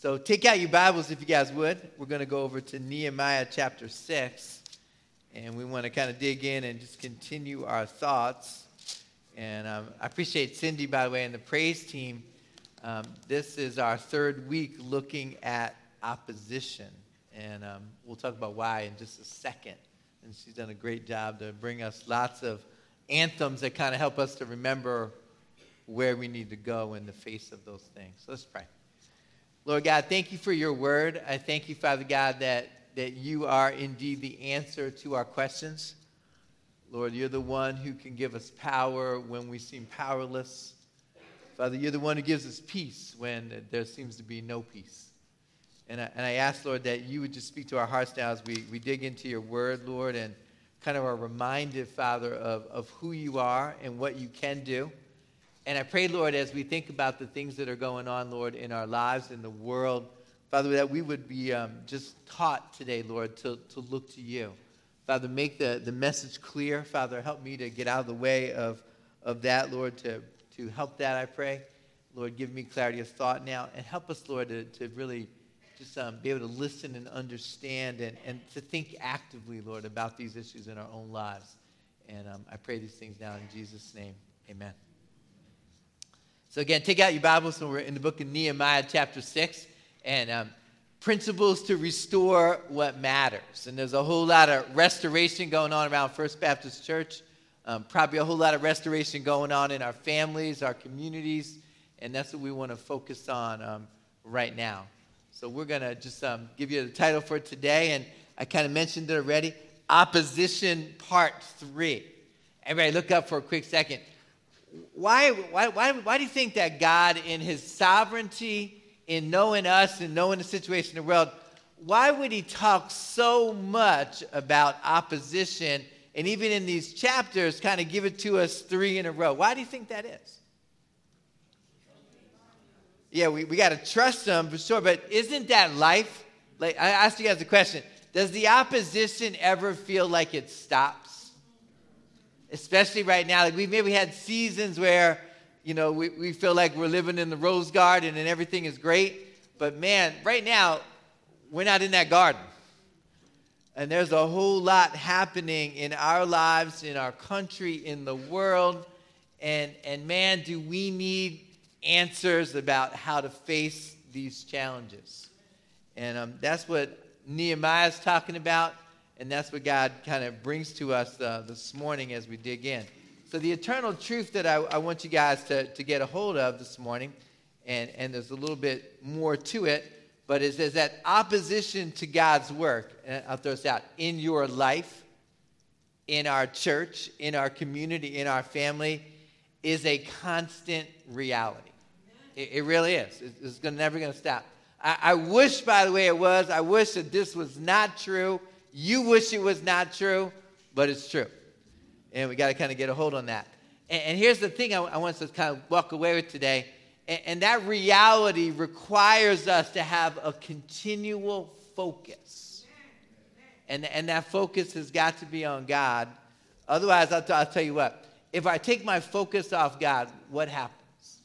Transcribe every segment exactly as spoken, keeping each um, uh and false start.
So take out your Bibles if you guys would. We're going to go over to Nehemiah chapter six. And we want to kind of dig in and just continue our thoughts. And um, I appreciate Cindy, by the way, and the praise team. Um, this is our third week looking at opposition. And um, we'll talk about why in just a second. And she's done a great job to bring us lots of anthems that kind of help us to remember where we need to go in the face of those things. So let's pray. Lord God, thank you for your word. I thank you, Father God, that, that you are indeed the answer to our questions. Lord, you're the one who can give us power when we seem powerless. Father, you're the one who gives us peace when there seems to be no peace. And I, and I ask, Lord, that you would just speak to our hearts now as we, we dig into your word, Lord, and kind of are reminded, Father, of, of who you are and what you can do. And I pray, Lord, as we think about the things that are going on, Lord, in our lives, in the world, Father, that we would be um, just taught today, Lord, to, to look to you. Father, make the, the message clear. Father, help me to get out of the way of, of that, Lord, to, to help that, I pray. Lord, give me clarity of thought now. And help us, Lord, to, to really just um, be able to listen and understand and, and to think actively, Lord, about these issues in our own lives. And um, I pray these things now in Jesus' name. Amen. So again, take out your Bibles, and we're in the book of Nehemiah chapter six, and um, principles to restore what matters. And there's a whole lot of restoration going on around First Baptist Church, um, probably a whole lot of restoration going on in our families, our communities, and that's what we want to focus on um, right now. So we're going to just um, give you the title for today, and I kind of mentioned it already, Opposition Part three. Everybody look up for a quick second. Why, why, why, why do you think that God, in his sovereignty, in knowing us and knowing the situation in the world, why would he talk so much about opposition and even in these chapters kind of give it to us three in a row? Why do you think that is? Yeah, we, we got to trust him for sure, but isn't that life? Like, I asked you guys a question. Does the opposition ever feel like it stops? Especially right now, like we've maybe had seasons where, you know, we, we feel like we're living in the rose garden and everything is great. But man, right now, we're not in that garden. And there's a whole lot happening in our lives, in our country, in the world. And, and man, do we need answers about how to face these challenges. And um, that's what Nehemiah is talking about. And that's what God kind of brings to us uh, this morning as we dig in. So the eternal truth that I, I want you guys to, to get a hold of this morning, and, and there's a little bit more to it, but it says that opposition to God's work, and I'll throw this out, in your life, in our church, in our community, in our family, is a constant reality. It, it really is. It's, it's gonna, never going to stop. I, I wish, by the way, it was. I wish that this was not true. You wish it was not true, but it's true. And we got to kind of get a hold on that. And, and here's the thing I, I want us to kind of walk away with today. And, and that reality requires us to have a continual focus. And, and that focus has got to be on God. Otherwise, I'll, t- I'll tell you what. If I take my focus off God, what happens?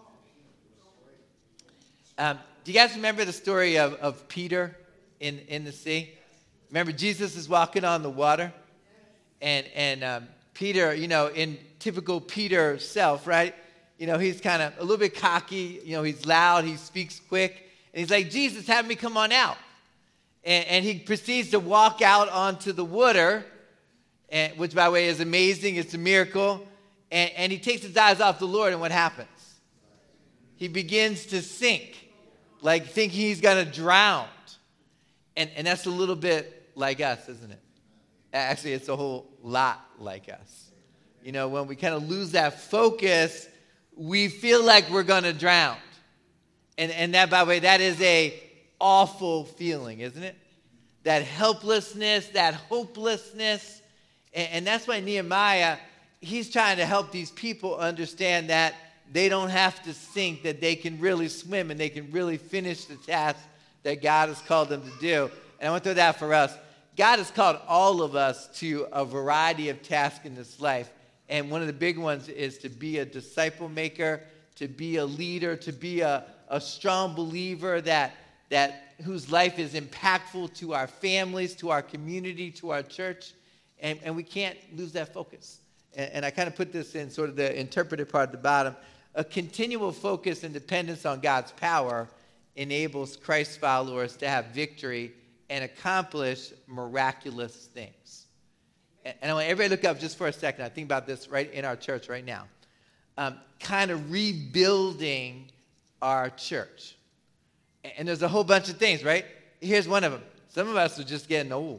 Um, do you guys remember the story of, of Peter in, in the sea? Remember, Jesus is walking on the water, and and um, Peter, you know, in typical Peter self, right? You know, he's kind of a little bit cocky. You know, he's loud. He speaks quick, and he's like, "Jesus, have me come on out." And, and he proceeds to walk out onto the water, and, which, by the way, is amazing. It's a miracle. And, and he takes his eyes off the Lord, and what happens? He begins to sink, like thinking he's going to drown. And, and that's a little bit like us, isn't it? Actually, it's a whole lot like us. You know, when we kind of lose that focus, we feel like we're going to drown. And, and that, by the way, that is a awful feeling, isn't it? That helplessness, that hopelessness. And, and that's why Nehemiah, he's trying to help these people understand that they don't have to sink, that they can really swim and they can really finish the task that God has called them to do. And I want to throw that for us. God has called all of us to a variety of tasks in this life. And one of the big ones is to be a disciple maker, to be a leader, to be a, a strong believer that, that whose life is impactful to our families, to our community, to our church, and, and we can't lose that focus. And, and I kind of put this in sort of the interpretive part at the bottom. A continual focus and dependence on God's power enables Christ's followers to have victory and accomplish miraculous things. And, and I want everybody to look up just for a second. I think about this right in our church right now. Um, kind of rebuilding our church. And there's a whole bunch of things, right? Here's one of them. Some of us are just getting old.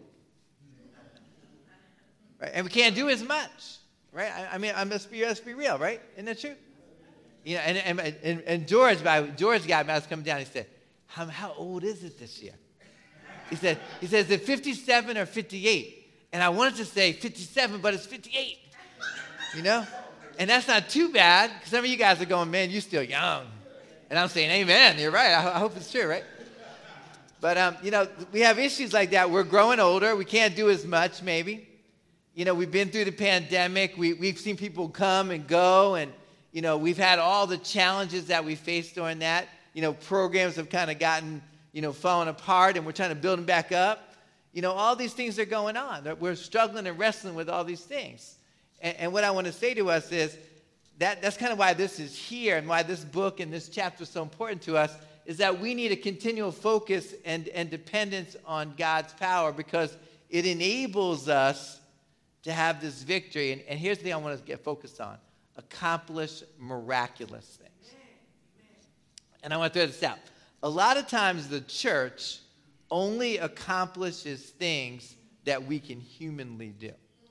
Right? And we can't do as much, right? I, I mean, I must be, let's be real, right? Isn't that true? You know, and, and, and, and George, by George got me, I was coming down, he said, how, how old is it this year? He said, he said, is it fifty-seven or fifty-eight? And I wanted to say fifty-seven, but it's fifty-eight. You know? And that's not too bad, because some of you guys are going, man, you're still young. And I'm saying, amen, you're right. I, I hope it's true, right? But, um, you know, we have issues like that. We're growing older. We can't do as much, maybe. You know, we've been through the pandemic. We, we've seen people come and go. And, you know, we've had all the challenges that we faced during that. You know, programs have kind of gotten, you know, falling apart, and we're trying to build them back up. You know, all these things are going on. We're struggling and wrestling with all these things. And, and what I want to say to us is, That, that's kind of why this is here and why this book and this chapter is so important to us, is that we need a continual focus and, and dependence on God's power, because it enables us to have this victory. And, and here's the thing I want to get focused on: accomplish miraculous things. And I want to throw this out. A lot of times the church only accomplishes things that we can humanly do.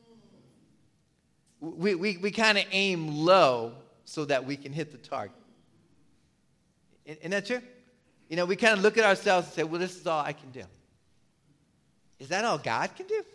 We, we, we kind of aim low so that we can hit the target. Isn't that true? You know, we kind of look at ourselves and say, well, this is all I can do. Is that all God can do?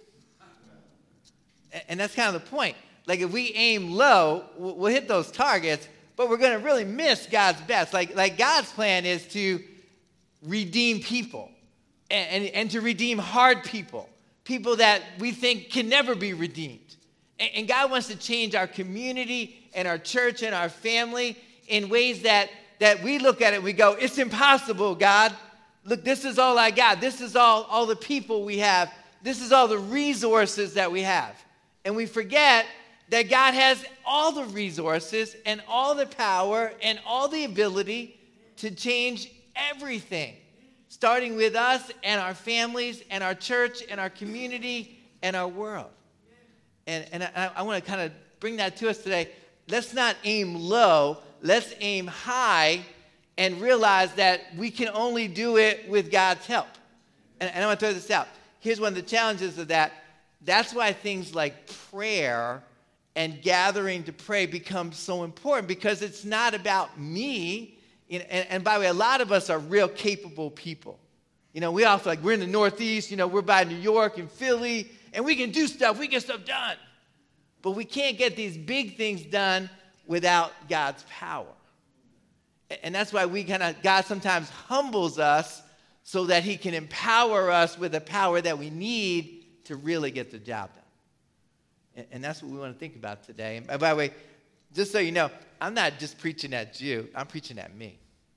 And that's kind of the point. Like, if we aim low, we'll hit those targets, but we're going to really miss God's best. Like, like God's plan is to redeem people and, and, and to redeem hard people, people that we think can never be redeemed. And God wants to change our community and our church and our family in ways that, that we look at it and we go, it's impossible, God. Look, this is all I got. This is all, all the people we have. This is all the resources that we have. And we forget that God has all the resources and all the power and all the ability to change everything, starting with us and our families and our church and our community and our world. And, and I, I want to kind of bring that to us today. Let's not aim low. Let's aim high and realize that we can only do it with God's help. And, and I want to throw this out. Here's one of the challenges of that. That's why things like prayer and gathering to pray become so important, because it's not about me. And, and by the way, a lot of us are real capable people. You know, we all feel like we're in the Northeast. You know, we're by New York and Philly. And we can do stuff. We get stuff done. But we can't get these big things done without God's power. And that's why we kind of, God sometimes humbles us so that he can empower us with the power that we need to really get the job done. And that's what we want to think about today. And by the way, just so you know, I'm not just preaching at you. I'm preaching at me.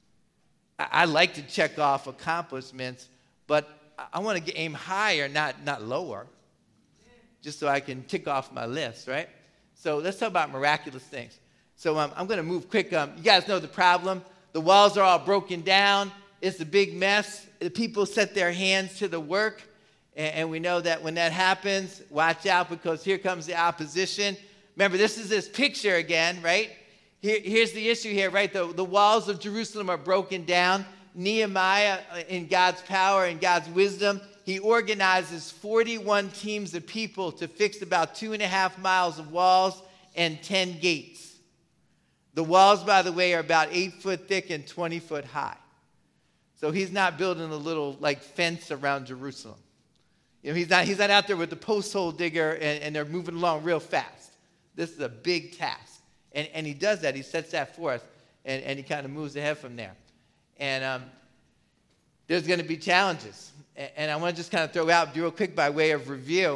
I like to check off accomplishments, but I want to aim higher, not, not lower, just so I can tick off my list, right? So let's talk about miraculous things. So um, I'm going to move quick. Um, you guys know the problem. The walls are all broken down. It's a big mess. The people set their hands to the work, and, and we know that when that happens, watch out, because here comes the opposition. Remember, this is this picture again, right? Here, here's the issue here, right? The, the walls of Jerusalem are broken down. Nehemiah, in God's power and God's wisdom, he organizes forty-one teams of people to fix about two and a half miles of walls and ten gates. The walls, by the way, are about eight foot thick and twenty foot high. So he's not building a little like fence around Jerusalem. You know, he's not, he's not out there with the post hole digger and, and they're moving along real fast. This is a big task. And, and he does that. He sets that forth, and, and he kind of moves ahead from there. And um, there's going to be challenges. And I want to just kind of throw out real quick by way of review.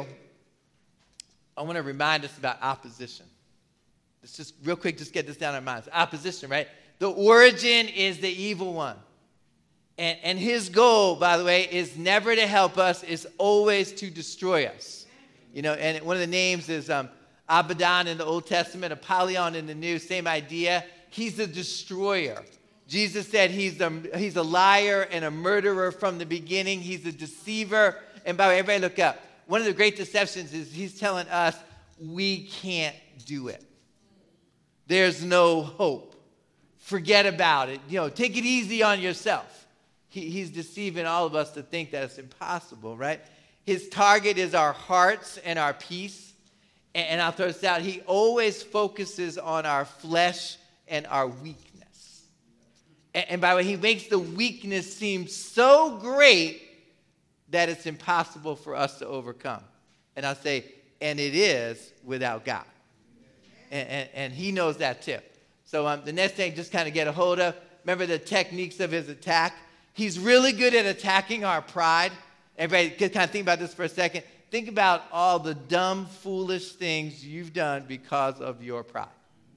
I want to remind us about opposition. Let's just real quick just get this down in our minds. Opposition, right? The origin is the evil one. And, and his goal, by the way, is never to help us, is always to destroy us. You know, and one of the names is um, Abaddon in the Old Testament, Apollyon in the New, same idea. He's a destroyer. Jesus said he's a, he's a liar and a murderer from the beginning. He's a deceiver. And by the way, everybody look up. One of the great deceptions is he's telling us we can't do it. There's no hope. Forget about it. You know, take it easy on yourself. He, he's deceiving all of us to think that it's impossible, right? His target is our hearts and our peace. And, and I'll throw this out. He always focuses on our flesh and our weakness. And, and by the way, he makes the weakness seem so great that it's impossible for us to overcome. And I'll say, and it is without God. And, and, and he knows that too. So um, the next thing, just kind of get a hold of, remember the techniques of his attack. He's really good at attacking our pride. Everybody can kind of think about this for a second. Think about all the dumb, foolish things you've done because of your pride.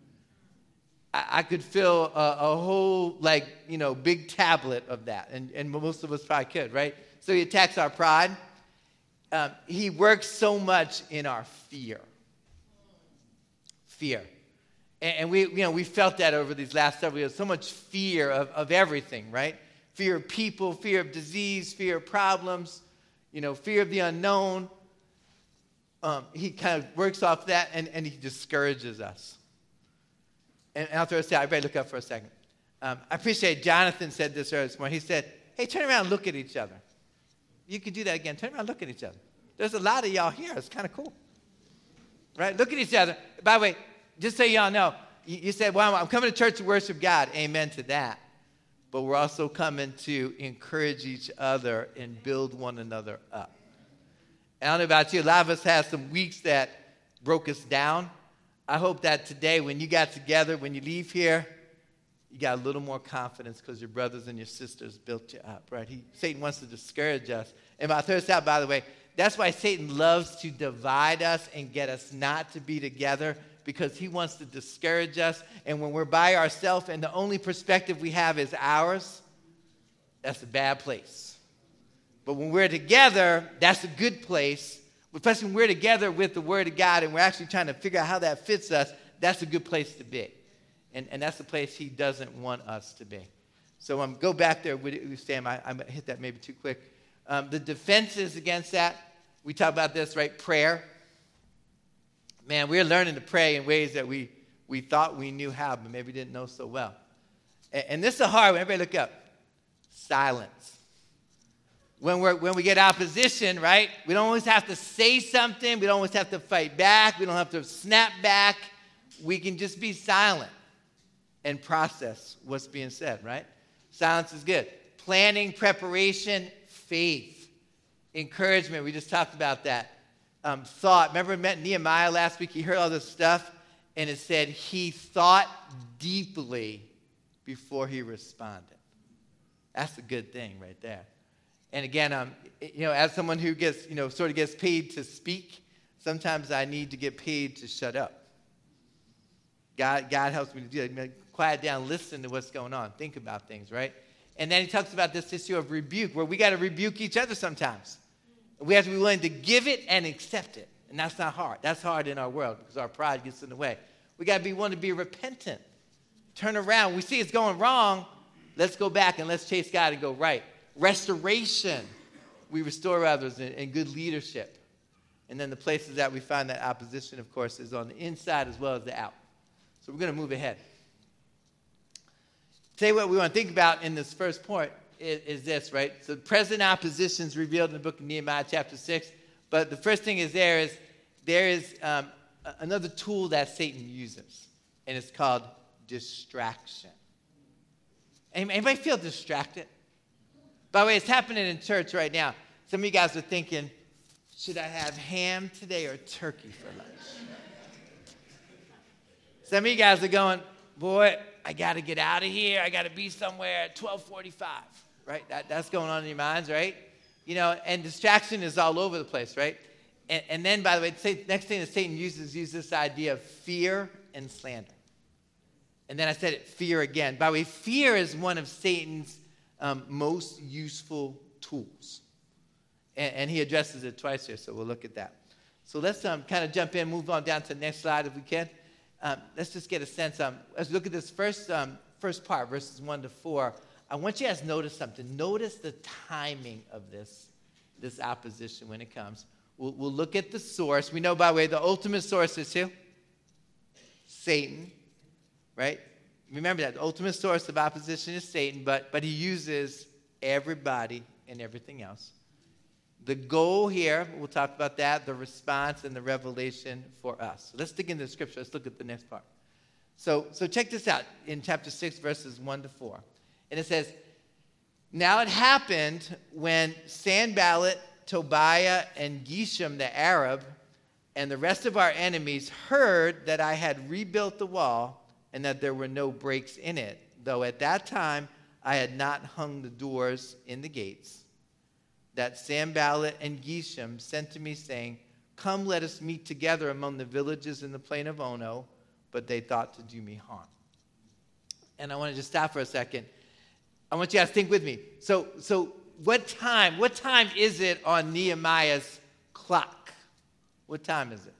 I, I could fill a, a whole, like, you know, big tablet of that. And, and most of us probably could, right? So he attacks our pride. Um, he works so much in our fear. Fear. And, and we, you know, we felt that over these last several years. So much fear of, of everything, right? Fear of people, fear of disease, fear of problems, you know, fear of the unknown. Um, he kind of works off that, and, and he discourages us. And, and I'll throw this out. Everybody look up for a second. Um, I appreciate Jonathan said this earlier this morning. He said, hey, turn around and look at each other. You can do that again. Turn around and look at each other. There's a lot of y'all here. It's kind of cool. Right? Look at each other. By the way, just so y'all know, you, you said, well, I'm coming to church to worship God. Amen to that. But we're also coming to encourage each other and build one another up. And I don't know about you, a lot of us have some weeks that broke us down. I hope that today when you got together, when you leave here, you got a little more confidence because your brothers and your sisters built you up, right? He, Satan wants to discourage us. And I'll throw this out, by the way, that's why Satan loves to divide us and get us not to be together, because he wants to discourage us. And when we're by ourselves and the only perspective we have is ours, that's a bad place. But when we're together, that's a good place. Especially when we're together with the Word of God and we're actually trying to figure out how that fits us, that's a good place to be. And, and that's the place he doesn't want us to be. So um, go back there with Sam. I, I hit that maybe too quick. Um, the defenses against that, we talk about this, right? Prayer. Man, we're learning to pray in ways that we, we thought we knew how, but maybe didn't know so well. And, and this is a hard one. Everybody look up. Silence. When, we're, when we get opposition, right, we don't always have to say something. We don't always have to fight back. We don't have to snap back. We can just be silent and process what's being said, right? Silence is good. Planning, preparation, faith, encouragement. We just talked about that. Um, thought. Remember, we met Nehemiah last week. He heard all this stuff, and it said he thought deeply before he responded. That's a good thing right there. And again, um, you know, as someone who gets, you know, sort of gets paid to speak, sometimes I need to get paid to shut up. God, God helps me to do that. Quiet down, listen to what's going on, think about things, right? And then he talks about this issue of rebuke, where we got to rebuke each other sometimes. We have to be willing to give it and accept it. And that's not hard. That's hard in our world because our pride gets in the way. We got to be willing to be repentant. Turn around. We see it's going wrong. Let's go back and let's chase God and go right. Restoration. We restore others in, in good leadership. And then the places that we find that opposition, of course, is on the inside as well as the out. So we're going to move ahead. Today what we want to think about in this first point is, is this, right? So present opposition is revealed in the book of Nehemiah chapter six. But the first thing is there is, there is um, another tool that Satan uses. And it's called distraction. Anybody feel distracted? By the way, it's happening in church right now. Some of you guys are thinking, should I have ham today or turkey for lunch? Some of you guys are going, boy, I got to get out of here. I got to be somewhere at twelve forty-five, right? That, that's going on in your minds, right? You know, and distraction is all over the place, right? And, and then, by the way, the next thing that Satan uses is this idea of fear and slander. And then I said it, fear again. By the way, fear is one of Satan's um, most useful tools. And, and he addresses it twice here, so we'll look at that. So let's um, kind of jump in, move on down to the next slide if we can. Um, let's just get a sense. Um, let's look at this first, um, first part, verses one to four. I want you guys to notice something. Notice the timing of this, this opposition when it comes. We'll, we'll look at the source. We know, by the way, the ultimate source is who? Satan, right? Remember that. The ultimate source of opposition is Satan, but, but he uses everybody and everything else. The goal here, we'll talk about that, the response and the revelation for us. So let's dig into the scripture. Let's look at the next part. So, so check this out in chapter six, verses one to four. And it says, now it happened when Sanballat, Tobiah, and Geshem the Arab, and the rest of our enemies heard that I had rebuilt the wall and that there were no breaks in it, though at that time I had not hung the doors in the gates, that Sanballat and Geshem sent to me, saying, come, let us meet together among the villages in the plain of Ono, but they thought to do me harm. And I want to just stop for a second. I want you guys to think with me. So, so what time, what time is it on Nehemiah's clock? What time is it?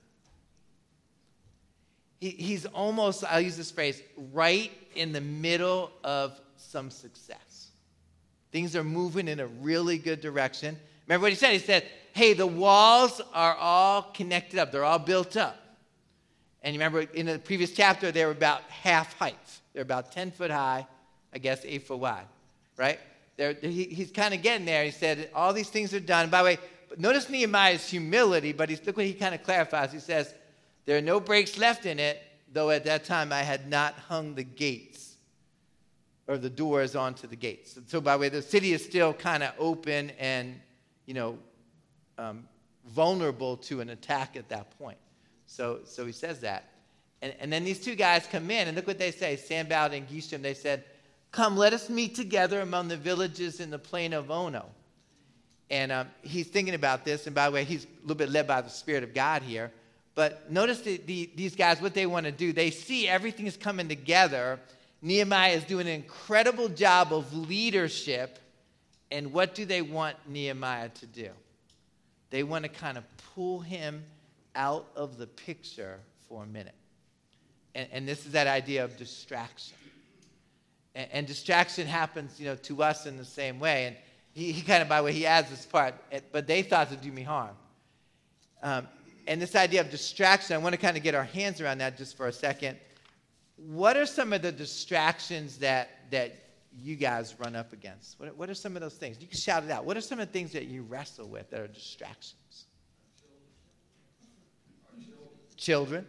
He, he's almost, I'll use this phrase, right in the middle of some success. Things are moving in a really good direction. Remember what he said? He said, hey, the walls are all connected up. They're all built up. And you remember in the previous chapter, they were about half height. They're about ten foot high, I guess eight foot wide, right? They're, he, he's kind of getting there. He said, all these things are done. By the way, notice Nehemiah's humility, but he's, look what he kind of clarifies. He says, there are no breaks left in it, though at that time I had not hung the gates or the doors onto the gates. So, by the way, the city is still kind of open and, you know, um, vulnerable to an attack at that point. So, so he says that. And, and then these two guys come in, and look what they say, Sanballat and Geshem. They said, come, let us meet together among the villages in the plain of Ono. And um, he's thinking about this, and by the way, he's a little bit led by the Spirit of God here. But notice the, the, these guys, what they want to do. They see everything is coming together. Nehemiah is doing an incredible job of leadership. And what do they want Nehemiah to do? They want to kind of pull him out of the picture for a minute. And, and this is that idea of distraction. And, and distraction happens, you know, to us in the same way. And he, he kind of, by the way, he adds this part, but they thought to do me harm. Um, and this idea of distraction, I want to kind of get our hands around that just for a second. What are some of the distractions that that you guys run up against? What, what are some of those things? You can shout it out. What are some of the things that you wrestle with that are distractions? Children.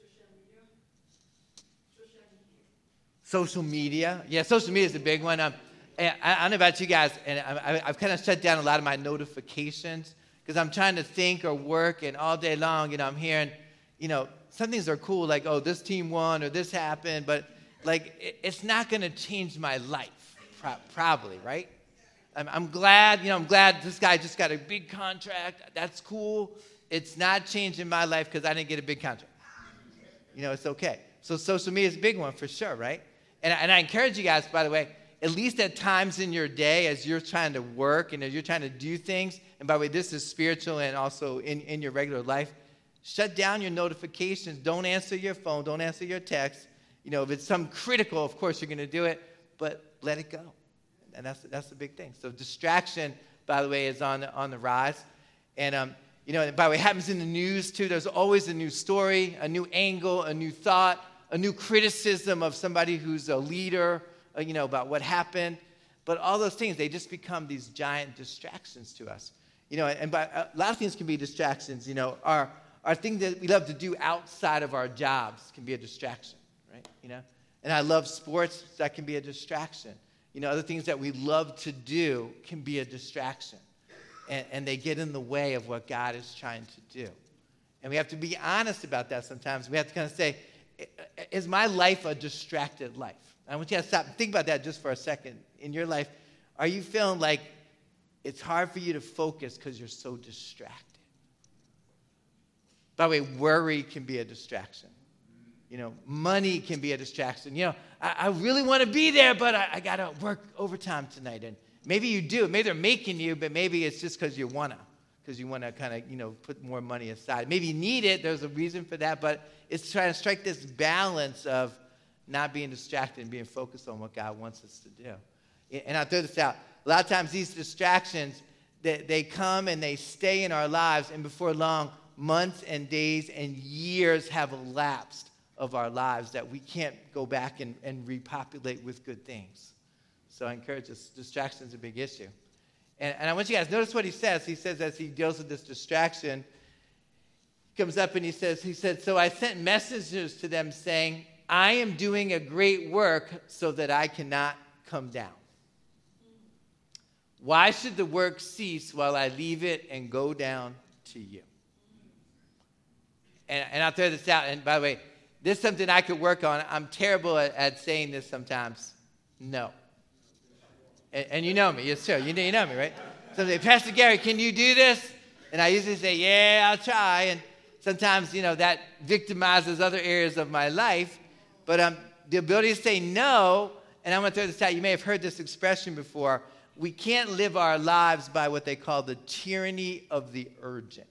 Social media. Yeah, social media is a big one. Um, I, I don't know about you guys, and I, I've kind of shut down a lot of my notifications because I'm trying to think or work, and all day long, you know, I'm hearing, you know, some things are cool, like, oh, this team won or this happened, but, like, it, it's not going to change my life, pro- probably, right? I'm, I'm glad, you know, I'm glad this guy just got a big contract. That's cool. It's not changing my life because I didn't get a big contract. You know, it's okay. So social media is a big one for sure, right? And, and I encourage you guys, by the way, at least at times in your day as you're trying to work and as you're trying to do things, and by the way, this is spiritual and also in, in your regular life, shut down your notifications. Don't answer your phone. Don't answer your text. You know, if it's something critical, of course you're going to do it, but let it go. And that's that's the big thing. So distraction, by the way, is on the, on the rise. And, um, you know, by the way, it happens in the news, too. There's always a new story, a new angle, a new thought, a new criticism of somebody who's a leader, uh, you know, about what happened. But all those things, they just become these giant distractions to us. You know, and by, a lot of things can be distractions. You know, our Our thing that we love to do outside of our jobs can be a distraction, right? You know, and I love sports. That can be a distraction. You know, other things that we love to do can be a distraction, and, and they get in the way of what God is trying to do. And we have to be honest about that sometimes. We have to kind of say, is my life a distracted life? I want you to stop and think about that just for a second. In your life, are you feeling like it's hard for you to focus because you're so distracted? By the way, worry can be a distraction. You know, money can be a distraction. You know, I, I really want to be there, but I, I got to work overtime tonight. And maybe you do. Maybe they're making you, but maybe it's just because you want to, because you want to kind of, you know, put more money aside. Maybe you need it. There's a reason for that, but it's trying to strike this balance of not being distracted and being focused on what God wants us to do. And I'll throw this out. A lot of times these distractions, they, they come and they stay in our lives, and before long, months and days and years have elapsed of our lives that we can't go back and, and repopulate with good things. So I encourage us, distraction is a big issue. And, and I want you guys to notice what he says. He says as he deals with this distraction, he comes up and he says, he said, so I sent messengers to them saying, I am doing a great work so that I cannot come down. Why should the work cease while I leave it and go down to you? And, and I'll throw this out. And by the way, this is something I could work on. I'm terrible at, at saying this sometimes. No. And, and you know me. Yes, sir. You know, you know me, right? So they say, Pastor Gary, can you do this? And I usually say, yeah, I'll try. And sometimes, you know, that victimizes other areas of my life. But um, the ability to say no, and I'm going to throw this out. You may have heard this expression before. We can't live our lives by what they call the tyranny of the urgent.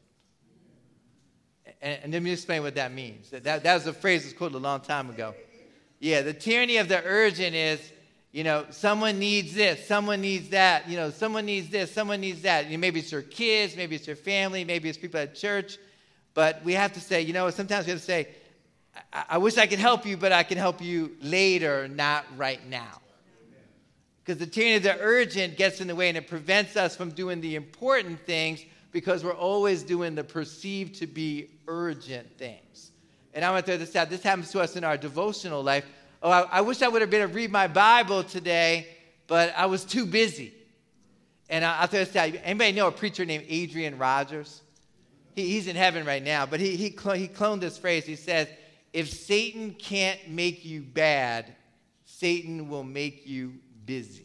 And, and let me explain what that means. That, that, that was a phrase that was quoted a long time ago. Yeah, the tyranny of the urgent is, you know, someone needs this, someone needs that, you know, someone needs this, someone needs that. You know, maybe it's your kids, maybe it's your family, maybe it's people at church. But we have to say, you know, sometimes we have to say, I, I wish I could help you, but I can help you later, not right now. Because the tyranny of the urgent gets in the way and it prevents us from doing the important things because we're always doing the perceived to be urgent things. And I want to throw this out. This happens to us in our devotional life. Oh, I, I wish I would have been able to read my Bible today, but I was too busy. And I, I'll throw this out. Anybody know a preacher named Adrian Rogers? He, he's in heaven right now, but he, he, cl- he cloned this phrase. He says, if Satan can't make you bad, Satan will make you busy.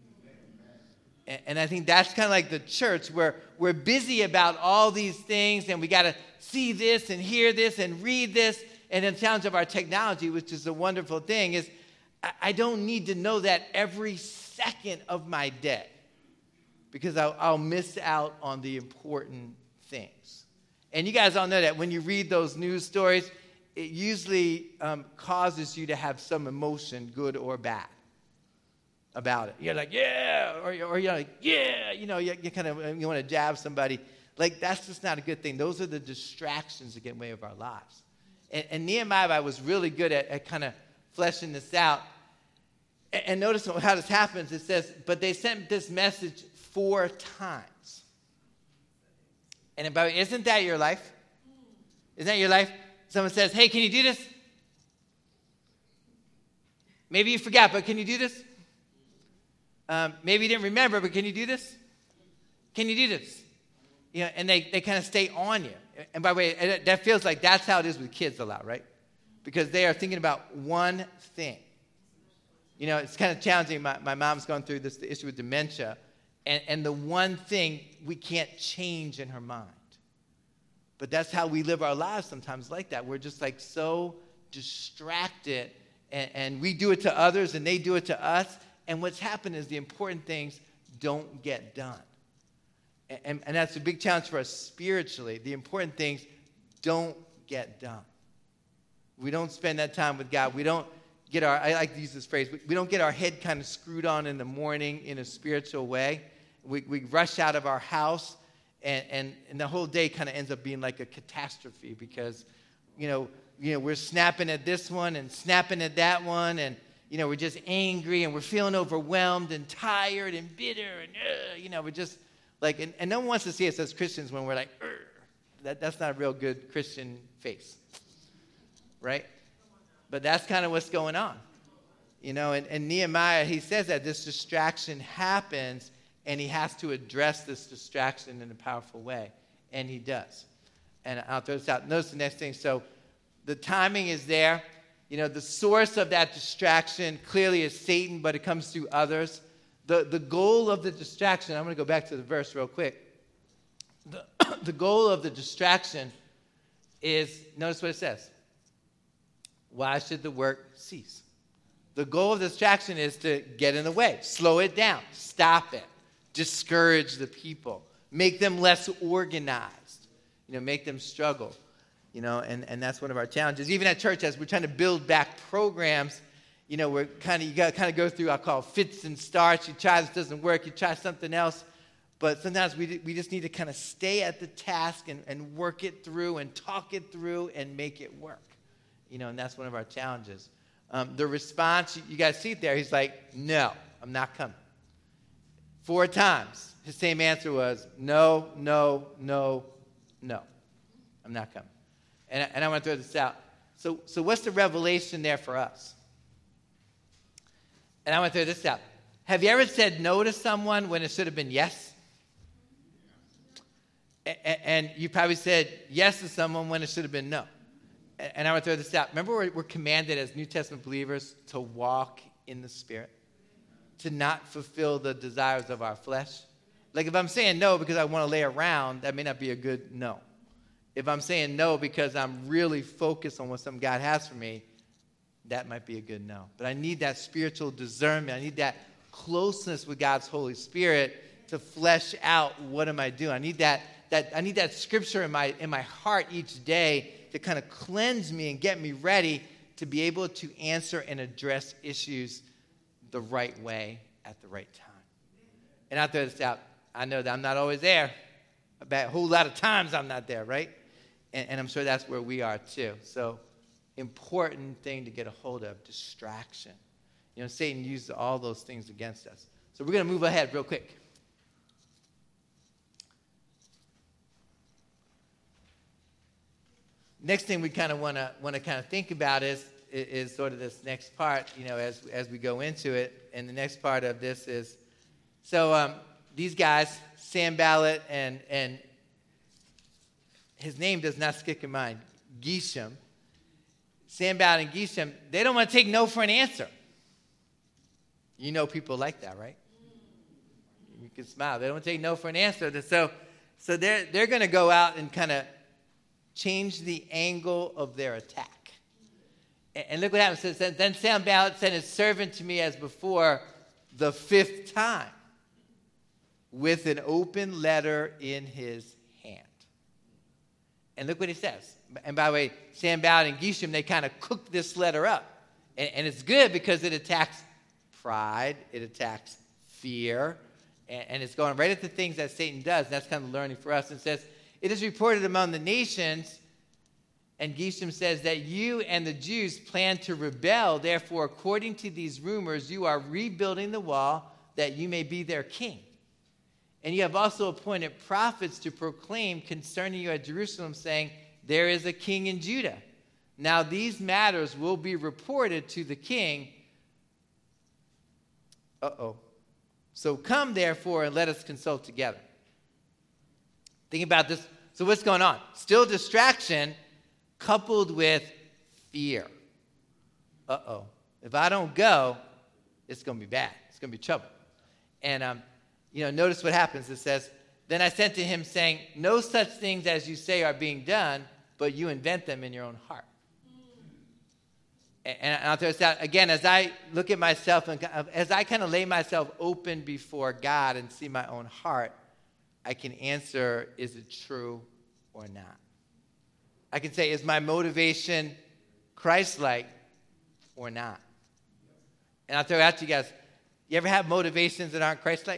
And, and I think that's kind of like the church where we're busy about all these things and we got to see this and hear this and read this. And in terms of our technology, which is a wonderful thing, is I, I don't need to know that every second of my day because I'll, I'll miss out on the important things. And you guys all know that when you read those news stories, it usually um, causes you to have some emotion, good or bad, about it. You're like, yeah, or, or you're like, yeah, you know, you, you kind of you want to jab somebody. Like, that's just not a good thing. Those are the distractions that get in the way of our lives. And, and Nehemiah was really good at, at kind of fleshing this out. And, and notice how this happens. It says, but they sent this message four times. And about, isn't that your life? Isn't that your life? Someone says, hey, can you do this? Maybe you forgot, but can you do this? Um, maybe you didn't remember, but can you do this? Can you do this? You know, and they, they kind of stay on you. And by the way, that feels like that's how it is with kids a lot, right? Because they are thinking about one thing. You know, it's kind of challenging. My, my mom's gone through this the issue with dementia. And, and the one thing we can't change in her mind. But that's how we live our lives sometimes like that. We're just like so distracted. And, and we do it to others and they do it to us. And what's happened is the important things don't get done. And, and, and that's a big challenge for us spiritually. The important things don't get done. We don't spend that time with God. We don't get our, I like to use this phrase, we, we don't get our head kind of screwed on in the morning in a spiritual way. We, we rush out of our house and, and, and the whole day kind of ends up being like a catastrophe because, you know, you know, we're snapping at this one and snapping at that one and, you know, we're just angry and we're feeling overwhelmed and tired and bitter and, uh, you know, we're just like, and, and no one wants to see us as Christians when we're like, that, that's not a real good Christian face, right? But that's kind of what's going on, you know, and, and Nehemiah, he says that this distraction happens and he has to address this distraction in a powerful way, and he does. And I'll throw this out. Notice the next thing. So the timing is there. You know, the source of that distraction clearly is Satan, but it comes through others. The, the goal of the distraction, I'm going to go back to the verse real quick. The, the goal of the distraction is, notice what it says. why should the work cease? The goal of distraction is to get in the way, slow it down, stop it, discourage the people, make them less organized, you know, make them struggle, you know, and, and that's one of our challenges. Even at church, as we're trying to build back programs, you know, we're kind of, you got to kind of go through, I call it fits and starts. You try, this doesn't work, you try something else. But sometimes we we just need to kind of stay at the task and, and work it through and talk it through and make it work. You know, and that's one of our challenges. Um, the response, you guys see it there, he's like, no, I'm not coming. Four times, his same answer was, no, no, no, no, I'm not coming. And, and I want to throw this out. So, so what's the revelation there for us? And I want to throw this out. Have you ever said no to someone when it should have been yes? A- and you probably said yes to someone when it should have been no. And I want to throw this out. Remember, we're, we're commanded as New Testament believers to walk in the Spirit, to not fulfill the desires of our flesh. Like if I'm saying no because I want to lay around, that may not be a good no. If I'm saying no because I'm really focused on what some God has for me, that might be a good no. But I need that spiritual discernment. I need that closeness with God's Holy Spirit to flesh out what am I doing. I need that, that I need that scripture in my in my heart each day to kind of cleanse me and get me ready to be able to answer and address issues the right way at the right time. And I'll throw this out. I know that I'm not always there. I bet a whole lot of times I'm not there, right? And, and I'm sure that's where we are too. So important thing to get a hold of, distraction. You know, Satan uses all those things against us. So we're going to move ahead real quick. Next thing we kind of want to want to kind of think about is, is is sort of this next part, you know, as as we go into it. And the next part of this is, so um, these guys, Sanballat and and his name does not stick in mind, Geshem. Sanballat and Geshem, they don't want to take no for an answer. You know people like that, right? You can smile. They don't want to take no for an answer. So, so they're they're going to go out and kind of change the angle of their attack. And, and look what happens. It says, then Sanballat sent his servant to me as before the fifth time with an open letter in his hand. And look what he says. And by the way, Sanballat and Geshem, they kind of cooked this letter up. And, and it's good because it attacks pride, it attacks fear, and, and it's going right at the things that Satan does. And that's kind of learning for us. And it says, it is reported among the nations, and Geshem says that you and the Jews plan to rebel. Therefore, according to these rumors, you are rebuilding the wall that you may be their king. And you have also appointed prophets to proclaim concerning you at Jerusalem, saying, there is a king in Judah. Now these matters will be reported to the king. Uh-oh. So come, therefore, and let us consult together. Think about this. So what's going on? Still distraction coupled with fear. Uh-oh. If I don't go, it's going to be bad. It's going to be trouble. And, um, you know, notice what happens. It says, then I sent to him saying, no such things as you say are being done, but you invent them in your own heart. And, and I'll throw this out again, as I look at myself, and as I kind of lay myself open before God and see my own heart, I can answer, is it true or not? I can say, is my motivation Christ-like or not? And I'll throw it out to you guys. You ever have motivations that aren't Christ-like?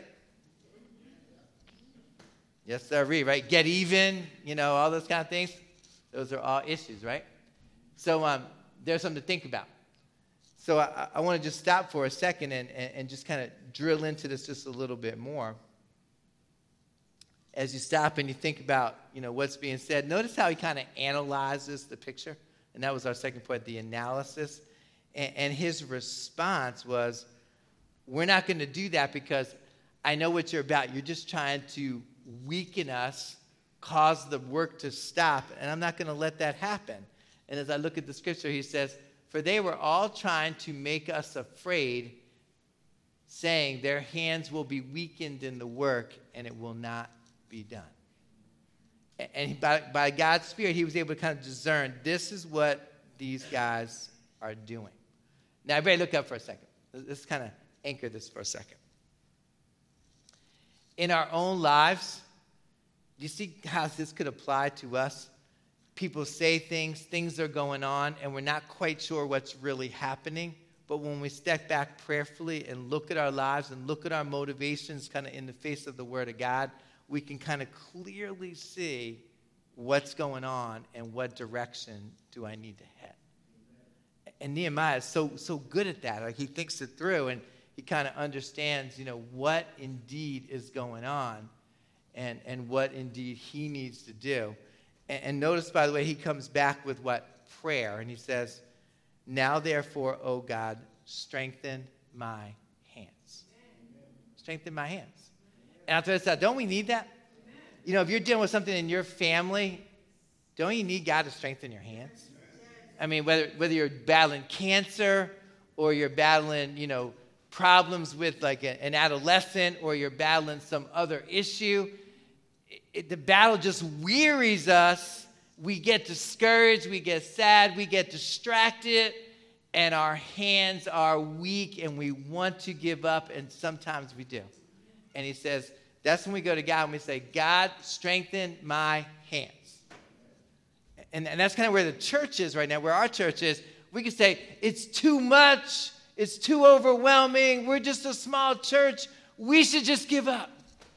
Yes, sir, right? Get even, you know, all those kind of things. Those are all issues, right? So um, there's something to think about. So I, I want to just stop for a second and, and, and just kind of drill into this just a little bit more. As you stop and you think about, you know, what's being said, notice how he kind of analyzes the picture. And that was our second point, the analysis. And, and his response was, we're not going to do that because I know what you're about. You're just trying to weaken us, cause the work to stop, and I'm not going to let that happen. And as I look at the scripture, he says, for they were all trying to make us afraid, saying their hands will be weakened in the work and it will not be done. And by, by God's Spirit, he was able to kind of discern, this is what these guys are doing. Now, everybody look up for a second. Let's kind of anchor this for a second. In our own lives, do you see how this could apply to us? People say things, things are going on, and we're not quite sure what's really happening. But when we step back prayerfully and look at our lives and look at our motivations kind of in the face of the Word of God, we can kind of clearly see what's going on and what direction do I need to head. And Nehemiah is so so good at that. Like, he thinks it through, and he kind of understands, you know, what indeed is going on and, and what indeed he needs to do. And, and notice, by the way, he comes back with what? Prayer. And he says, now, therefore, O God, strengthen my hands. Strengthen my hands. And I'll tell you this, don't we need that? You know, if you're dealing with something in your family, don't you need God to strengthen your hands? I mean, whether whether you're battling cancer or you're battling, you know, problems with like a, an adolescent, or you're battling some other issue, it, the battle just wearies us. We get discouraged, we get sad, we get distracted, and our hands are weak, and we want to give up, and sometimes we do. And he says, that's when we go to God and we say, God, strengthen my hands. And, and that's kind of where the church is right now, where our church is. We can say, it's too much, it's too overwhelming, we're just a small church, we should just give up.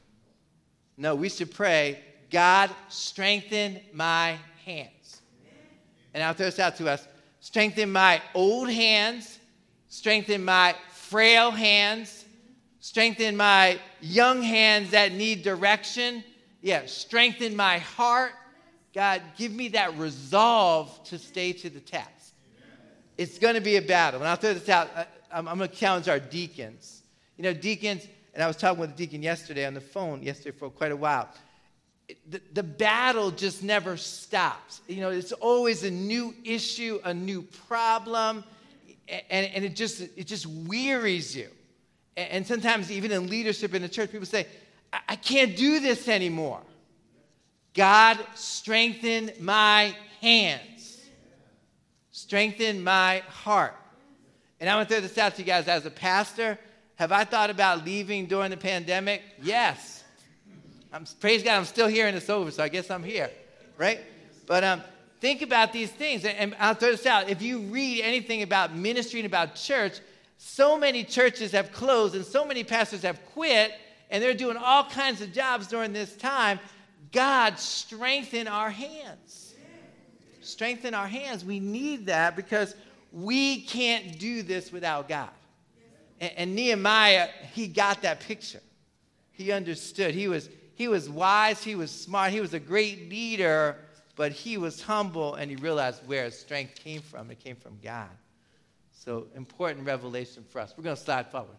No, we should pray, God, strengthen my hands. And I'll throw this out to us. Strengthen my old hands, strengthen my frail hands, strengthen my young hands that need direction. Yeah, strengthen my heart. God, give me that resolve to stay to the task. It's going to be a battle. And I'll throw this out. I'm, I'm going to challenge our deacons. You know, deacons, and I was talking with a deacon yesterday on the phone yesterday for quite a while. The, the battle just never stops. You know, it's always a new issue, a new problem, and, and it just it just wearies you. And, and sometimes even in leadership in the church, people say, I, I can't do this anymore. God, strengthen my hands. Strengthen my heart. And I want to throw this out to you guys. As a pastor, have I thought about leaving during the pandemic? Yes. I'm, praise God, I'm still here and it's over, so I guess I'm here, right? But um, think about these things. And, and I'll throw this out. If you read anything about ministry and about church, so many churches have closed and so many pastors have quit, and they're doing all kinds of jobs during this time. God, strengthen our hands. Strengthen our hands. We need that because we can't do this without God. And, and Nehemiah, he got that picture. He understood. He was, he was wise. He was smart. He was a great leader, but he was humble, and he realized where his strength came from. It came from God. So, important revelation for us. We're going to slide forward.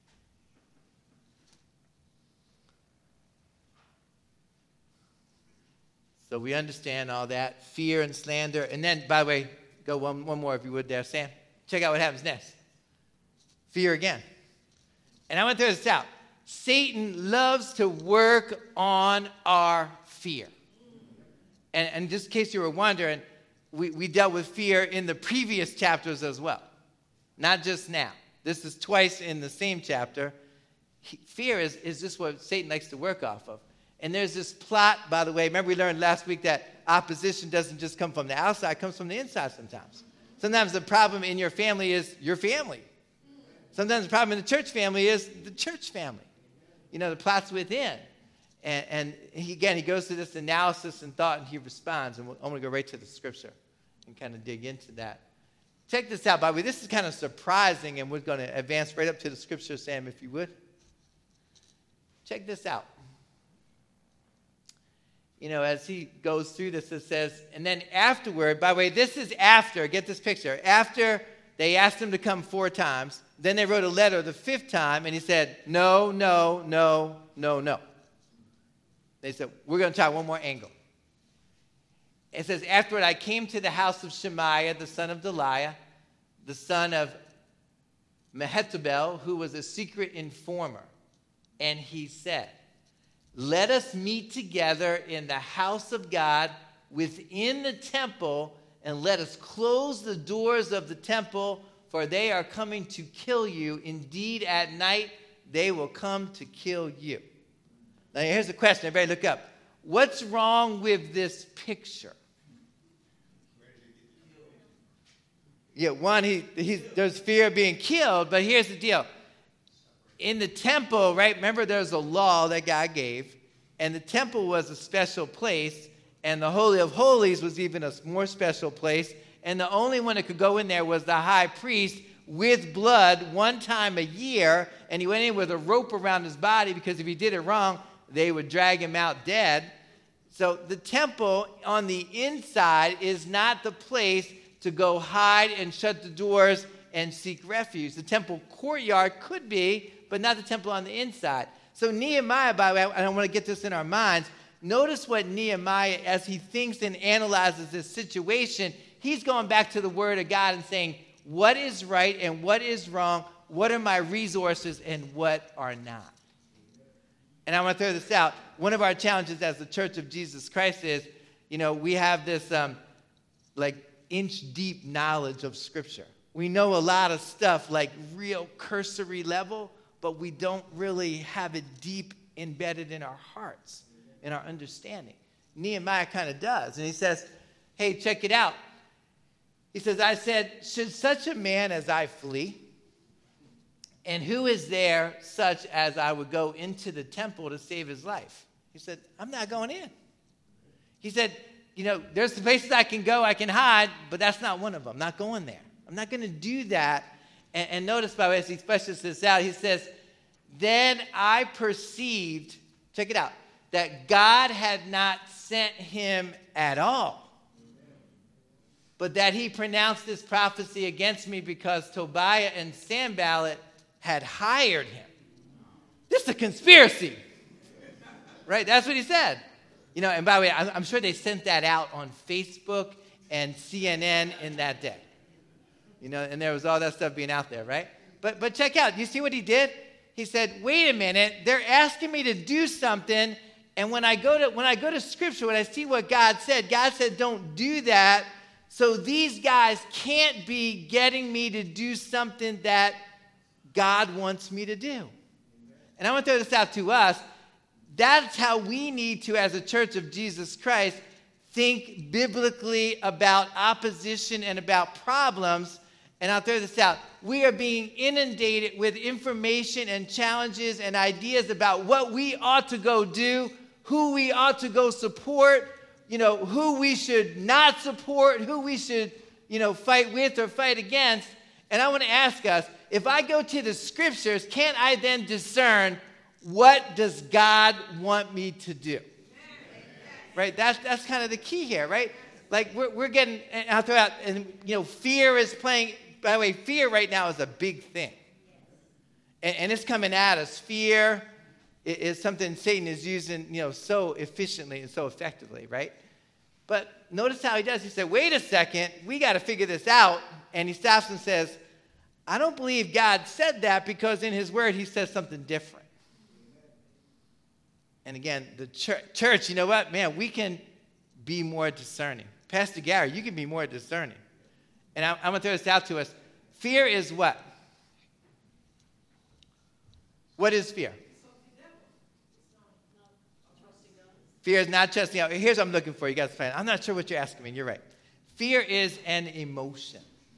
So we understand all that, fear and slander. And then, by the way, go one, one more if you would there, Sam. Check out what happens next. Fear again. And I want to throw this out. Satan loves to work on our fear. And, and just in case you were wondering, we, we dealt with fear in the previous chapters as well. Not just now. This is twice in the same chapter. He, fear is, is just what Satan likes to work off of. And there's this plot, by the way. Remember we learned last week that opposition doesn't just come from the outside, it comes from the inside sometimes. Sometimes the problem in your family is your family. Sometimes the problem in the church family is the church family. You know, the plot's within. And, and he, again, he goes through this analysis and thought, and he responds. And we'll, I'm going to go right to the scripture and kind of dig into that. Check this out, by the way. This is kind of surprising, and we're going to advance right up to the scripture, Sam, if you would. Check this out. You know, as he goes through this, it says, and then afterward, by the way, this is after, get this picture, after they asked him to come four times, then they wrote a letter the fifth time, and he said, no, no, no, no, no. They said, we're going to try one more angle. It says, afterward, I came to the house of Shemaiah, the son of Deliah, the son of Mehetabel, who was a secret informer. And he said, let us meet together in the house of God within the temple and let us close the doors of the temple, for they are coming to kill you. Indeed, at night they will come to kill you. Now here's the question. Everybody look up. What's wrong with this picture? Yeah, one, he, he, there's fear of being killed, but here's the deal. In the temple, right, remember there's a law that God gave, and the temple was a special place, and the Holy of Holies was even a more special place, and the only one that could go in there was the high priest with blood one time a year, and he went in with a rope around his body because if he did it wrong, they would drag him out dead. So the temple on the inside is not the place to go hide and shut the doors and seek refuge. The temple courtyard could be, but not the temple on the inside. So Nehemiah, by the way, I want to get this in our minds. Notice what Nehemiah, as he thinks and analyzes this situation, he's going back to the Word of God and saying, what is right and what is wrong? What are my resources and what are not? And I want to throw this out. One of our challenges as the Church of Jesus Christ is, you know, we have this um, like inch-deep knowledge of Scripture. We know a lot of stuff like real cursory level, but we don't really have it deep embedded in our hearts, in our understanding. Nehemiah kind of does. And he says, hey, check it out. He says, I said, should such a man as I flee? And who is there such as I would go into the temple to save his life? He said, I'm not going in. He said, you know, there's places I can go, I can hide, but that's not one of them. I'm not going there. I'm not going to do that. And, and notice, by the way, as he fleshes this out, he says, then I perceived, check it out, that God had not sent him at all, but that he pronounced this prophecy against me because Tobiah and Sanballat had hired him. This is a conspiracy. Right? That's what he said. You know, and by the way, I'm sure they sent that out on Facebook and C N N in that day. You know, and there was all that stuff being out there, right? But but check out. You see what he did? He said, wait a minute, they're asking me to do something, and when I go to when I go to Scripture, when I see what God said, God said, don't do that. So these guys can't be getting me to do something that God wants me to do. And I want to throw this out to us. That's how we need to, as a Church of Jesus Christ, think biblically about opposition and about problems. And I'll throw this out. We are being inundated with information and challenges and ideas about what we ought to go do, who we ought to go support, you know, who we should not support, who we should, you know, fight with or fight against. And I want to ask us, if I go to the Scriptures, can't I then discern what does God want me to do? Right? That's that's kind of the key here, right? Like we're we're getting, and I'll throw out, and you know, fear is playing. By the way, fear right now is a big thing, and, and it's coming at us. Fear is something Satan is using, you know, so efficiently and so effectively, right? But notice how he does. He said, "Wait a second, we got to figure this out." And he stops and says, I don't believe God said that because in his word he says something different. And again, the church, church, you know what? Man, we can be more discerning. Pastor Gary, you can be more discerning. And I'm, I'm going to throw this out to us. Fear is what? What is fear? Fear is not trusting God. Here's what I'm looking for. You guys find. I'm not sure what you're asking me. You're right. Fear is an emotion.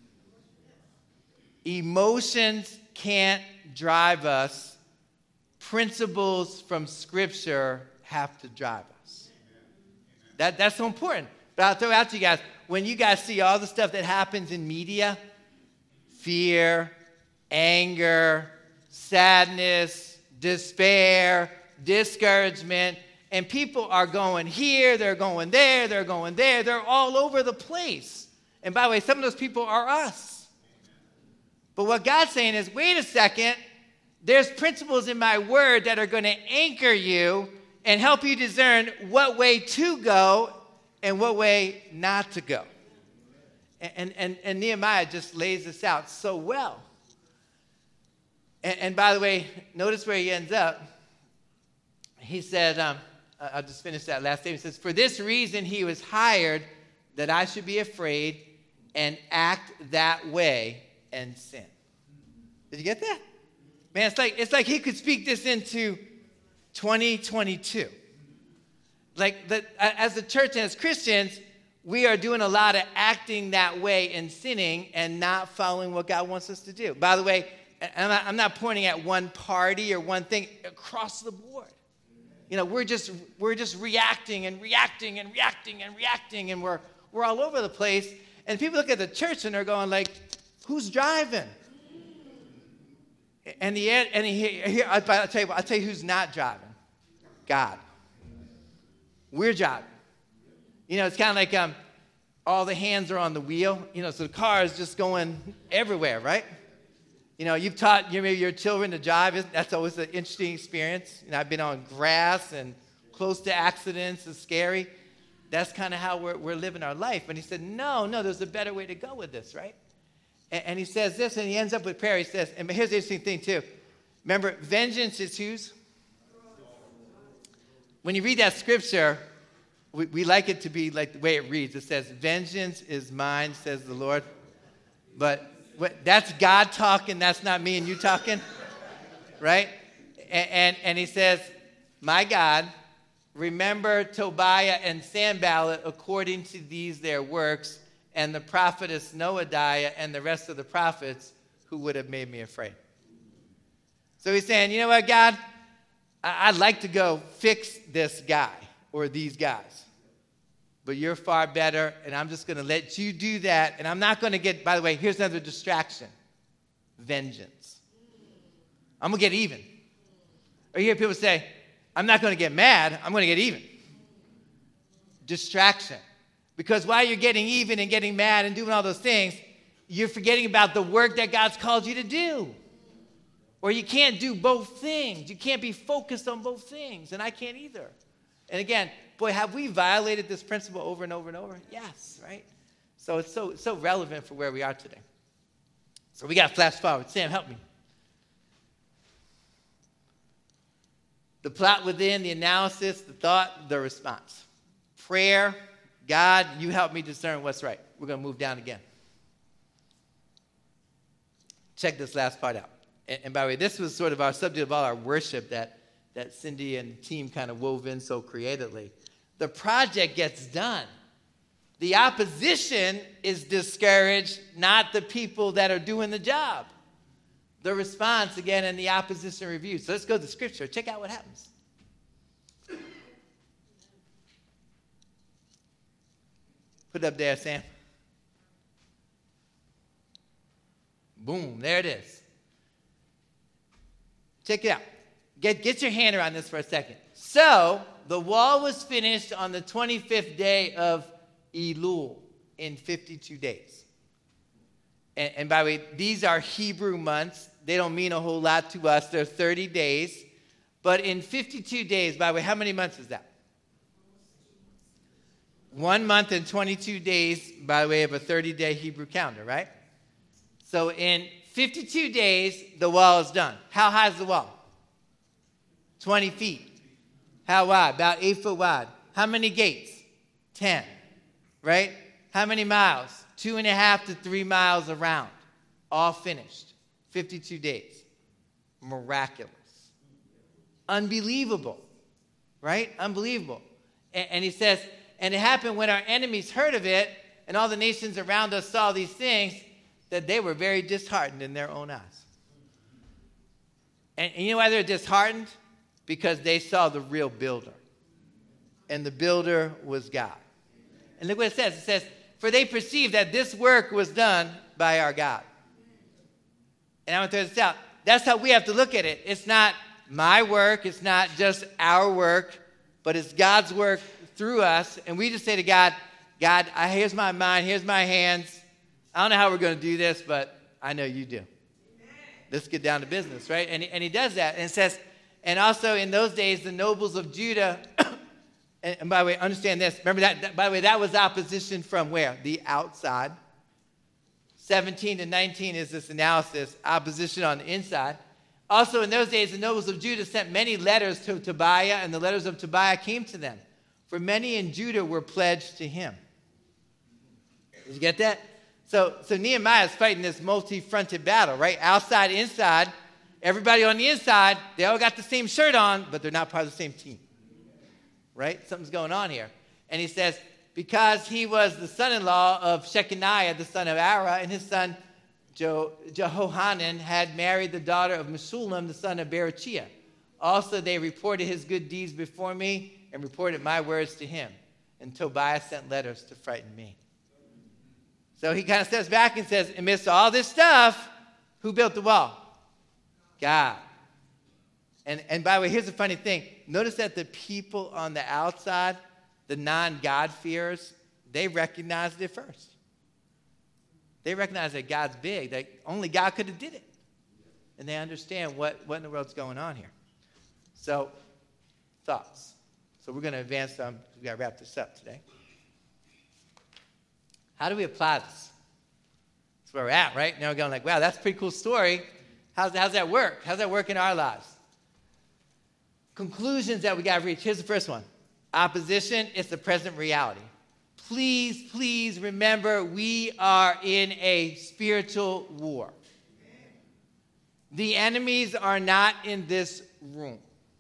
Emotions can't drive us. Principles from Scripture have to drive us. That, that's so important. But I'll throw out to you guys, when you guys see all the stuff that happens in media, fear, anger, sadness, despair, discouragement, and people are going here, they're going there, they're going there, they're all over the place. And by the way, some of those people are us. But what God's saying is, wait a second, there's principles in my word that are going to anchor you and help you discern what way to go and what way not to go. And, and, and Nehemiah just lays this out so well. And, and by the way, notice where he ends up. He said, um, I'll just finish that last statement. He says, for this reason he was hired, that I should be afraid and act that way and sin. Did you get that? Man, it's like, it's like he could speak this into twenty twenty-two. Like, the, as a church and as Christians, we are doing a lot of acting that way and sinning and not following what God wants us to do. By the way, I'm not, I'm not pointing at one party or one thing, across the board. You know, we're just we're just reacting and reacting and reacting and reacting, and we're we're all over the place. And people look at the church and they're going like, "Who's driving?" And the and he, here I'll tell you, I'll tell you who's not driving. God. We're driving. You know, it's kind of like um, all the hands are on the wheel. You know, so the car is just going everywhere, right? You know, you've taught you maybe your children to drive. That's always an interesting experience. You know, I've been on grass and close to accidents. It's scary. That's kind of how we're, we're living our life. And he said, no, no, there's a better way to go with this, right? And, and he says this, and he ends up with prayer. He says, and here's the interesting thing, too. Remember, vengeance is whose? When you read that scripture, we, we like it to be like the way it reads. It says, vengeance is mine, says the Lord. But what, that's God talking. That's not me and you talking, right? And, and, and he says, my God, remember Tobiah and Sanballat according to these their works, and the prophetess Noadiah and the rest of the prophets who would have made me afraid. So he's saying, you know what, God? I- I'd like to go fix this guy or these guys. But you're far better, and I'm just going to let you do that. And I'm not going to get, by the way, here's another distraction. Vengeance. I'm going to get even. Or you hear people say, I'm not going to get mad, I'm going to get even. Distraction. Because while you're getting even and getting mad and doing all those things, you're forgetting about the work that God's called you to do. Or you can't do both things. You can't be focused on both things, and I can't either. And again, boy, have we violated this principle over and over and over? Yes, right? So it's so, so relevant for where we are today. So we got to flash forward. Sam, help me. The plot within, the analysis, the thought, the response. Prayer, God, you help me discern what's right. We're going to move down again. Check this last part out. And, and by the way, this was sort of our subject of all our worship that, that Cindy and the team kind of wove in so creatively. The project gets done. The opposition is discouraged, not the people that are doing the job. The response, again, in the opposition review. So let's go to the scripture. Check out what happens. Put it up there, Sam. Boom, there it is. Check it out. Get, get your hand around this for a second. So, the wall was finished on the twenty-fifth day of Elul in fifty-two days. And, and by the way, these are Hebrew months. They don't mean a whole lot to us. They're thirty days. But in fifty-two days, by the way, how many months is that? One month and twenty-two days, by the way, of a thirty-day Hebrew calendar, right? So in fifty-two days, the wall is done. How high is the wall? twenty feet. How wide? About eight foot wide. How many gates? ten. Right? How many miles? Two and a half to three miles around. All finished. fifty-two days. Miraculous. Unbelievable. Right? Unbelievable. And, and he says, and it happened when our enemies heard of it, and all the nations around us saw these things, that they were very disheartened in their own eyes. And, and you know why they're disheartened? Because they saw the real builder. And the builder was God. And look what it says. It says, for they perceived that this work was done by our God. And I want to throw this out. That's how we have to look at it. It's not my work. It's not just our work. But it's God's work through us. And we just say to God, God, I, here's my mind. Here's my hands. I don't know how we're going to do this, but I know you do. Let's get down to business, right? And, and he does that. And it says, and also in those days, the nobles of Judah, and, and by the way, understand this. Remember that, that, by the way, that was opposition from where? The outside. seventeen to nineteen is this analysis, opposition on the inside. Also in those days, the nobles of Judah sent many letters to Tobiah, and the letters of Tobiah came to them. For many in Judah were pledged to him. Did you get that? So, so Nehemiah is fighting this multi-fronted battle, right? Outside, inside. Everybody on the inside, they all got the same shirt on, but they're not part of the same team. Right? Something's going on here. And he says, because he was the son-in-law of Shechaniah, the son of Ara, and his son Jo- Jehohanan had married the daughter of Meshullam, the son of Berechiah. Also, they reported his good deeds before me and reported my words to him. And Tobiah sent letters to frighten me. So he kind of steps back and says, amidst all this stuff, who built the wall? God. And, and by the way, here's the funny thing. Notice that the people on the outside, the non-God-fearers, they recognized it first. They recognize that God's big, that only God could have did it. And they understand what, what in the world's going on here. So, thoughts. So we're going to advance some. We've got to wrap this up today. How do we apply this? That's where we're at, right? Now we're going like, wow, that's a pretty cool story. How's, how's that work? How's that work in our lives? Conclusions that we got to reach. Here's the first one. Opposition is the present reality. Please, please remember we are in a spiritual war. The enemies are not in this room.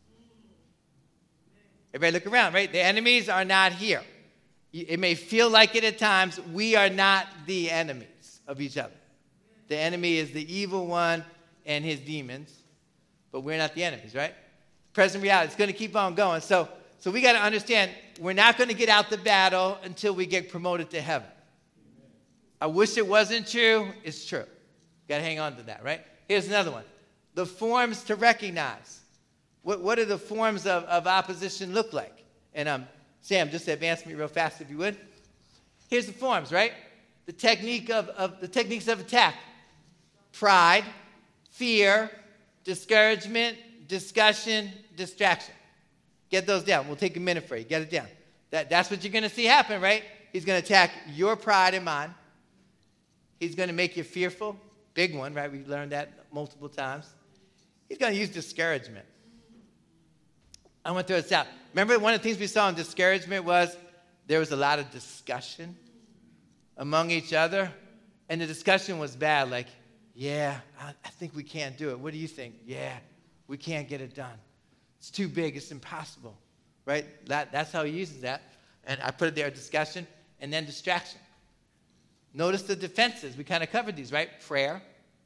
Everybody look around, right? The enemies are not here. It may feel like it at times. We are not the enemies of each other. The enemy is the evil one and his demons, but we're not the enemies, right? Present reality. It's going to keep on going. So, so we got to understand we're not going to get out the battle until we get promoted to heaven. I wish it wasn't true. It's true. Got to hang on to that, right? Here's another one. The forms to recognize. What, what do the forms of, of opposition look like? And um, Sam, just advance me real fast if you would. Here's the forms, right? The technique of, of the techniques of attack. Pride, fear, discouragement, discussion, distraction. Get those down. We'll take a minute for you. Get it down. That, that's what you're going to see happen, right? He's going to attack your pride and mine. He's going to make you fearful. Big one, right? We've learned that multiple times. He's going to use discouragement. I want to throw this out. Remember, one of the things we saw in discouragement was there was a lot of discussion among each other, and the discussion was bad, like, yeah, I, I think we can't do it. What do you think? Yeah, we can't get it done. It's too big. It's impossible, right? That, that's how he uses that. And I put it there, discussion, and then distraction. Notice the defenses. We kind of covered these, right? Prayer,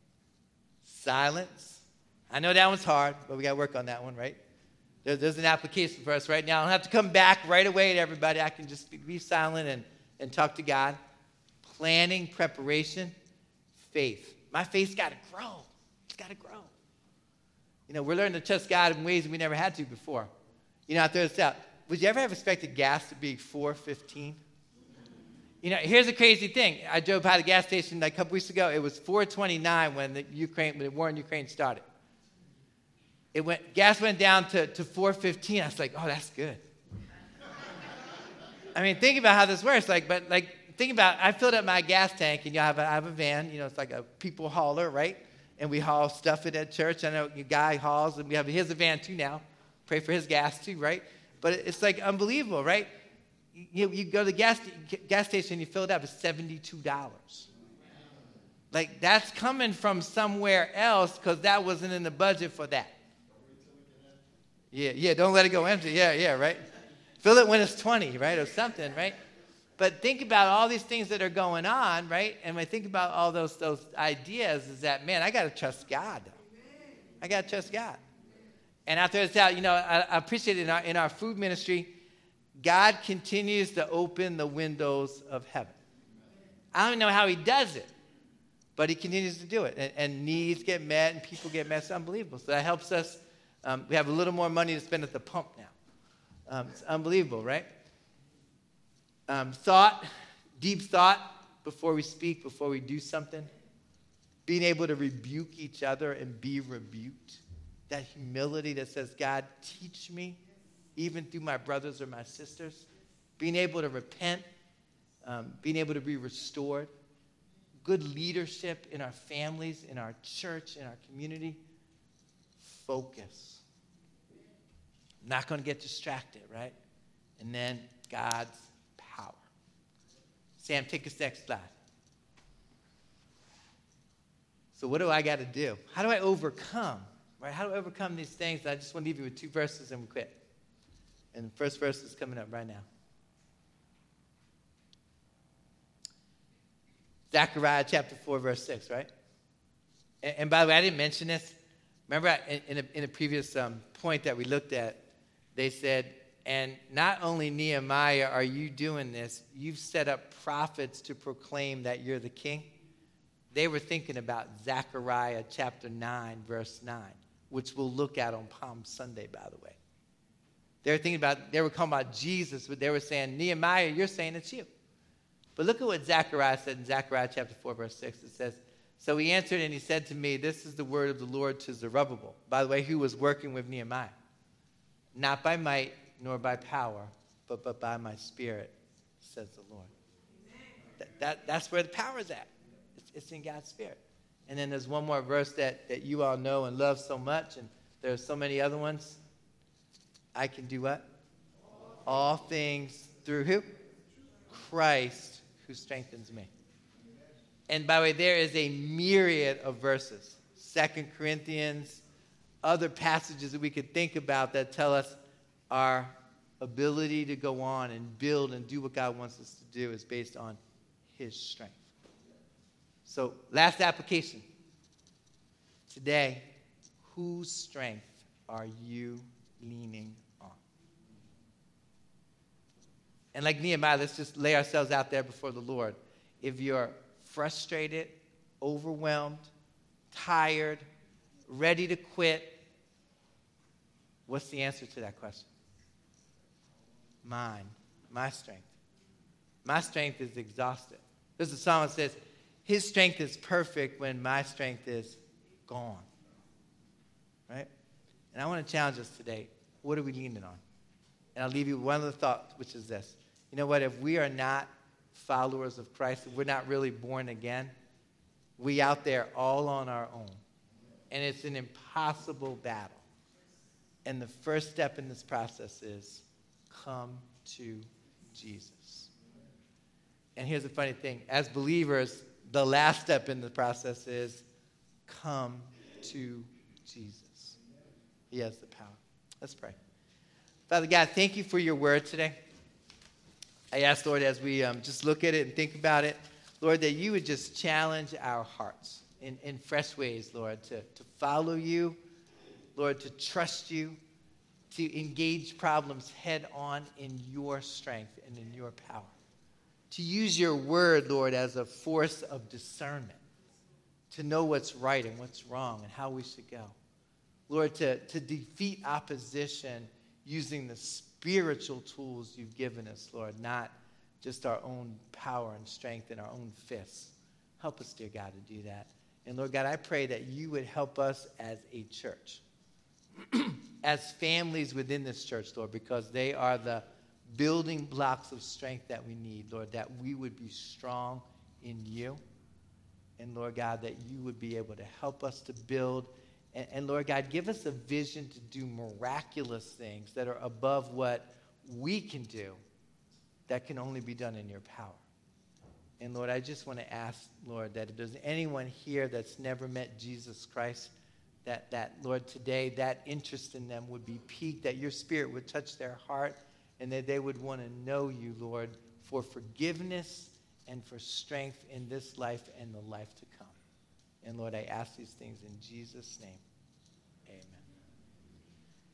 silence. I know that one's hard, but we got to work on that one, right? There, there's an application for us right now. I don't have to come back right away to everybody. I can just be, be silent and, and talk to God. Planning, preparation, faith. My faith's got to grow. It's got to grow. You know, we're learning to trust God in ways we never had to before. You know, I'll throw this out. Would you ever have expected gas to be four fifteen? You know, here's a crazy thing. I drove by the gas station like a couple weeks ago. It was four twenty-nine when the Ukraine, when the war in Ukraine started. It went, gas went down to, to four fifteen. I was like, oh, that's good. I mean, think about how this works. Like, but like, think about, I filled up my gas tank, and you know, I have a, I have a van. You know, it's like a people hauler, right? And we haul stuff in at church. I know a guy hauls, and we have his van too now. Pray for his gas too, right? But it's like unbelievable, right? You, you go to the gas, gas station, you fill it up, it's seventy-two dollars. Like, that's coming from somewhere else because that wasn't in the budget for that. Yeah, yeah, don't let it go empty. Yeah, yeah, right? Fill it when it's twenty, right, or something, right? But think about all these things that are going on, right? And when I think about all those those ideas, is that, man, I got to trust God. I got to trust God. And after it's out, you know, I, I appreciate it in our, in our food ministry, God continues to open the windows of heaven. I don't know how he does it, but he continues to do it. And, and needs get met and people get met. It's unbelievable. So that helps us. Um, we have a little more money to spend at the pump now. Um, it's unbelievable, right? Um, thought, deep thought before we speak, before we do something. Being able to rebuke each other and be rebuked. That humility that says, God, teach me, even through my brothers or my sisters. Being able to repent. Um, being able to be restored. Good leadership in our families, in our church, in our community. Focus. Not going to get distracted, right? And then God's Sam, take us next slide. So what do I got to do? How do I overcome? Right? How do I overcome these things? I just want to leave you with two verses and we quit. And the first verse is coming up right now. Zechariah chapter four, verse six, right? And, and by the way, I didn't mention this. Remember I, in, a, in a previous um, point that we looked at, they said, and not only Nehemiah are you doing this, you've set up prophets to proclaim that you're the king. They were thinking about Zechariah chapter nine, verse nine, which we'll look at on Palm Sunday, by the way. They were thinking about, they were talking about Jesus, but they were saying, Nehemiah, you're saying it's you. But look at what Zechariah said in Zechariah chapter four, verse six. It says, so he answered and he said to me, this is the word of the Lord to Zerubbabel. By the way, who was working with Nehemiah? Not by might nor by power, but, but by my spirit, says the Lord. That, that, that's where the power is at. It's, it's in God's spirit. And then there's one more verse that, that you all know and love so much, and there's so many other ones. I can do what? All things through who? Christ who strengthens me. And by the way, there is a myriad of verses, Second Corinthians, other passages that we could think about that tell us our ability to go on and build and do what God wants us to do is based on his strength. So last application. Today, whose strength are you leaning on? And like Nehemiah, let's just lay ourselves out there before the Lord. If you're frustrated, overwhelmed, tired, ready to quit, what's the answer to that question? Mine, my strength. My strength is exhausted. There's a song that says, his strength is perfect when my strength is gone. Right? And I want to challenge us today. What are we leaning on? And I'll leave you with one other thought, which is this. You know what? If we are not followers of Christ, if we're not really born again, we out there all on our own. And it's an impossible battle. And the first step in this process is come to Jesus. And here's the funny thing. As believers, the last step in the process is come to Jesus. He has the power. Let's pray. Father God, thank you for your word today. I ask, Lord, as we um, just look at it and think about it, Lord, that you would just challenge our hearts in, in fresh ways, Lord, to, to follow you, Lord, to trust you, to engage problems head on in your strength and in your power. To use your word, Lord, as a force of discernment, to know what's right and what's wrong and how we should go. Lord, to, to defeat opposition using the spiritual tools you've given us, Lord, not just our own power and strength and our own fists. Help us, dear God, to do that. And Lord God, I pray that you would help us as a church, as families within this church, Lord, because they are the building blocks of strength that we need, Lord, that we would be strong in you. And Lord God, that you would be able to help us to build. And, and Lord God, give us a vision to do miraculous things that are above what we can do, that can only be done in your power. And Lord, I just want to ask, Lord, that if there's anyone here that's never met Jesus Christ, that, that Lord, today that interest in them would be piqued, that your spirit would touch their heart, and that they would want to know you, Lord, for forgiveness and for strength in this life and the life to come. And Lord, I ask these things in Jesus' name.